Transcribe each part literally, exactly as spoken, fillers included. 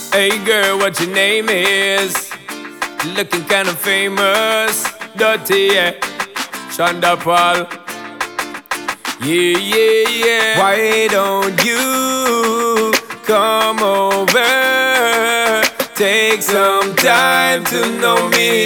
Hey girl, what your name is? Looking kinda famous. Dirty, yeah. Shonda Paul. Yeah, yeah, yeah. Why don't you come over? Take some time to know me.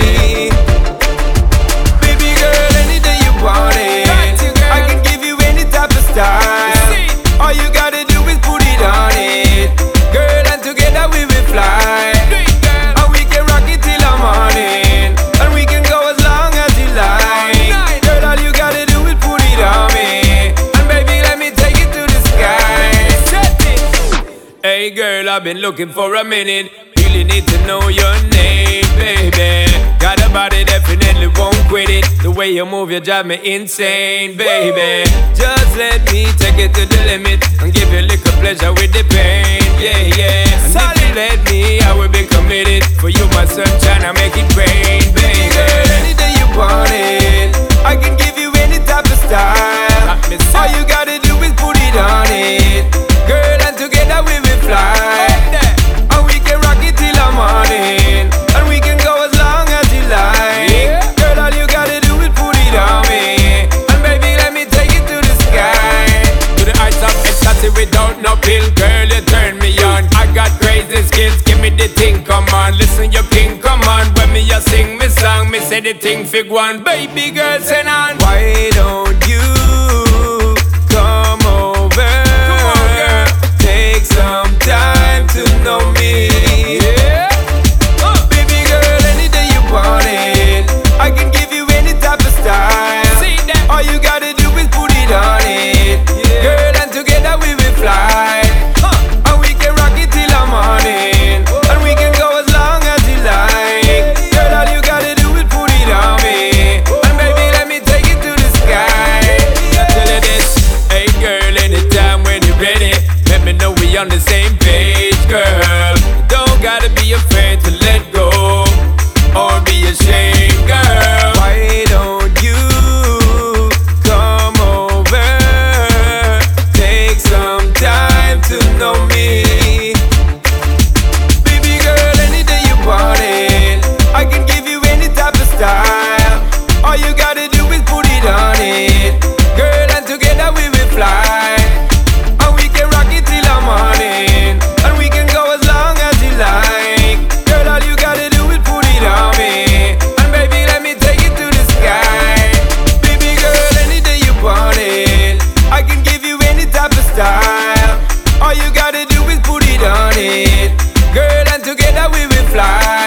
Baby girl, any day you want it, I can give you any type of style. All you gotta do is put it on it, girl, and together we will fly. And we can rock it till the morning, and we can go as long as you like. Girl, all you gotta do is put it on me, and baby, let me take it to the sky. Hey girl, I've been looking for a minute. Really need to know your name, baby. Got a body, definitely won't quit it. The way you move, you drive me insane, baby. Just let me take it to the limit and give you a little pleasure with the pain, yeah, yeah. And if you let me, I will be committed. For you, my sunshine, I make it rain, baby. Girl, any day you want it, I can give you any type of style. All you gotta do is put it on it, girl, and together we will fly. And we can rock it till the morning, and we can go as long as you like. Girl, all you gotta do is put it on me, and baby, let me take it to the sky. To the heights of ecstasy without no pill, girl, you turn me on. I got crazy skills, give me the thing, come on. Listen, your king, come on. When me a sing me song, me say the thing fig one. Baby girl, send on. Why don't you come over? Come on, girl. Take some time to know me. Yeah. Uh. Baby girl, any day you want it, I can give you any type of style. See that? All you gotta do is put it on it, yeah. Girl, and together we will fly. Huh. And we can rock it till the morning, oh. And we can go as long as you like. Girl, all you gotta do is put it on me, oh. And baby, let me take it to the sky. Yeah. I tell you this, hey girl, anytime when you're ready, let me know we on the same page, girl. Don't gotta be afraid to let go or be ashamed, girl. Why don't you come over? Take some time to know me. Baby girl, any day you want it, I can give you any type of style. All you gotta do is put it on it, girl, and together we will fly. And we can rock it till the morning, and we can go as long as you like. Girl, all you gotta do is put it on me, and baby, let me take it to the sky. Baby girl, any day you want it, I can give you any type of style. All you gotta do is put it on it, girl, and together we will fly.